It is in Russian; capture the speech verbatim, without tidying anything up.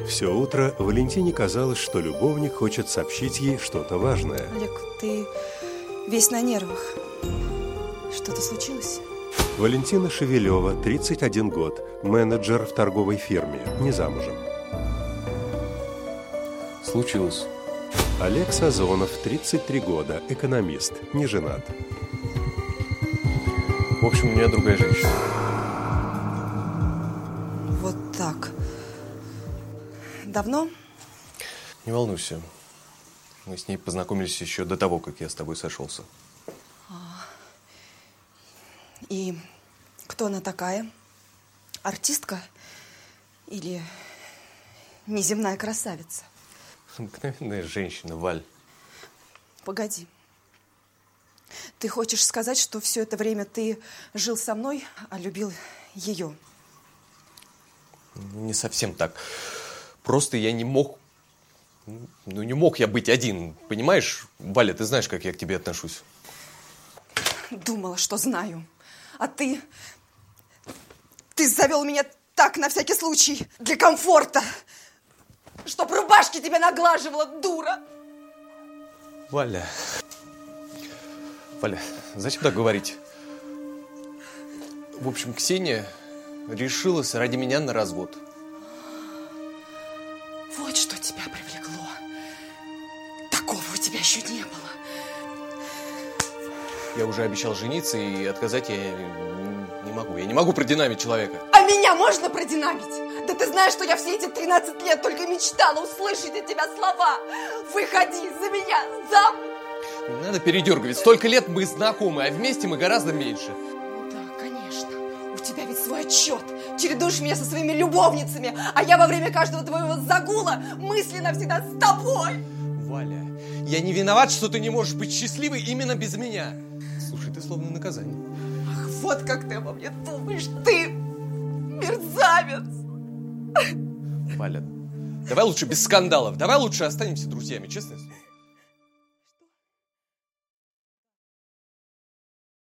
Все утро Валентине казалось, что любовник хочет сообщить ей что-то важное. Олег, ты весь на нервах. Что-то случилось? Валентина Шевелева, тридцать один год, менеджер в торговой фирме, не замужем. Случилось. Олег Сазонов, тридцать три года, экономист, не женат. В общем, у меня другая женщина. Вот так. Давно? Не волнуйся. Мы с ней познакомились еще до того, как я с тобой сошелся. И кто она такая? Артистка? Или неземная красавица? Обыкновенная женщина, Валь. Погоди. Ты хочешь сказать, что все это время ты жил со мной, а любил ее? Не совсем так. Просто я не мог... Ну, не мог я быть один. Понимаешь, Валя, ты знаешь, как я к тебе отношусь. Думала, что знаю. А ты... Ты завел меня так, на всякий случай, для комфорта. Чтоб рубашки тебе наглаживала, дура. Валя... Валя, зачем так говорить? В общем, Ксения решилась ради меня на развод. Вот что тебя привлекло. Такого у тебя еще не было. Я уже обещал жениться, и отказать я не могу. Я не могу продинамить человека. А меня можно продинамить? Да ты знаешь, что я все эти тринадцать лет только мечтала услышать от тебя слова. Выходи за меня замуж. Не надо передергивать. Столько лет мы знакомы, а вместе мы гораздо меньше. Да, конечно. У тебя ведь свой отчет. Чередуешь меня со своими любовницами, а я во время каждого твоего загула мысленно всегда с тобой. Валя, я не виноват, что ты не можешь быть счастливой именно без меня. Слушай, ты словно наказание. Ах, вот как ты обо мне думаешь. Ты мерзавец. Валя, давай лучше без скандалов. Давай лучше останемся друзьями, честное слово.